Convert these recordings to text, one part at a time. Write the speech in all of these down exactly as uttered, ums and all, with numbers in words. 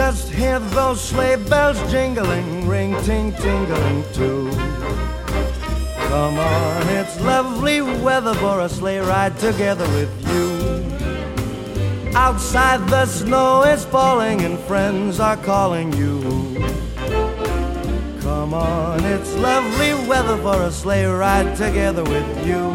just hear those sleigh bells jingling, ring, ting, tingling too. Come on, it's lovely weather for a sleigh ride together with you. Outside the snow is falling and friends are calling you. Come on, it's lovely weather for a sleigh ride together with you.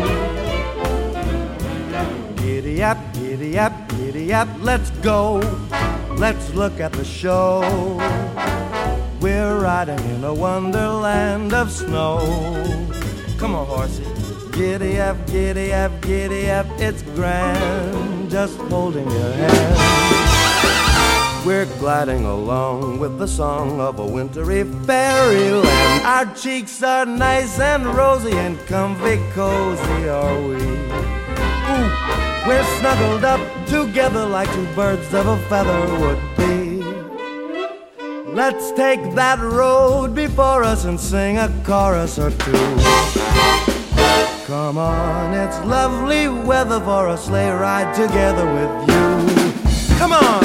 Giddy up, giddy up, giddy up, let's go. Let's look at the show. We're riding in a wonderland of snow. Come on, horsey. Giddy up, giddy up, giddy up, it's grand, just holding your hand. We're gliding along with the song of a wintry fairyland. Our cheeks are nice and rosy and comfy cozy are we. Ooh, we're snuggled up together like two birds of a feather would be. Let's take that road before us and sing a chorus or two. Come on, it's lovely weather for a sleigh ride together with you. Come on!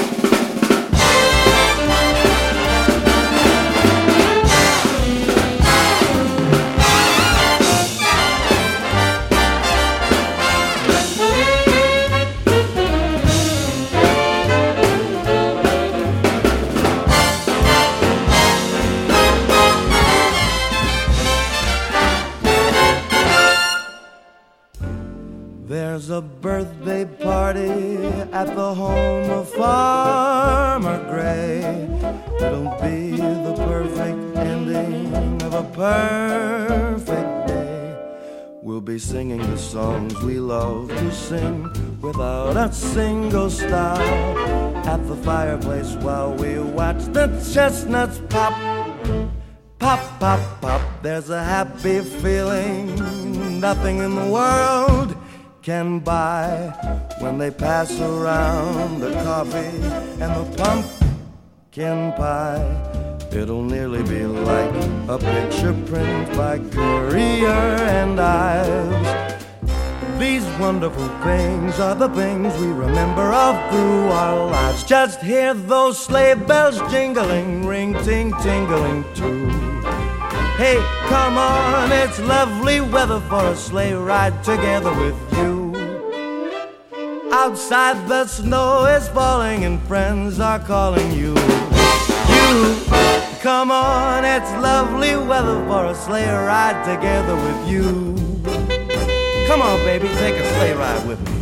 There's a birthday party at the home of Farmer Gray. It'll be the perfect ending of a perfect day. We'll be singing the songs we love to sing without a single stop at the fireplace while we watch the chestnuts pop. Pop, pop, pop. There's a happy feeling nothing in the world can buy when they pass around the coffee and the pumpkin pie. It'll nearly be like a picture print by Currier and Ives. These wonderful things are the things we remember all through our lives. Just hear those sleigh bells jingling, ring, ting, tingling too. Hey, come on, it's lovely weather for a sleigh ride together with you. Outside the snow is falling and friends are calling you. You, come on, it's lovely weather for a sleigh ride together with you. Come on, baby, take a sleigh ride with me.